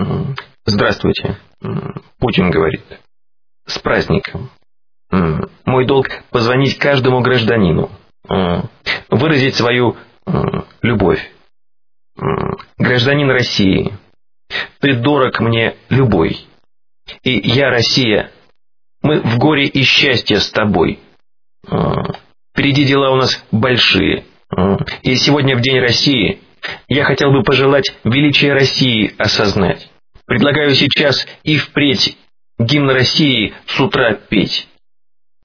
Здравствуйте. Путин говорит. С праздником. Мой долг позвонить каждому гражданину, выразить свою любовь. Гражданин России, ты дорог мне любой. И я, Россия, мы в горе и счастье с тобой. Впереди дела у нас большие. И сегодня в День России я хотел бы пожелать величие России осознать. Предлагаю сейчас и впредь гимн России с утра петь.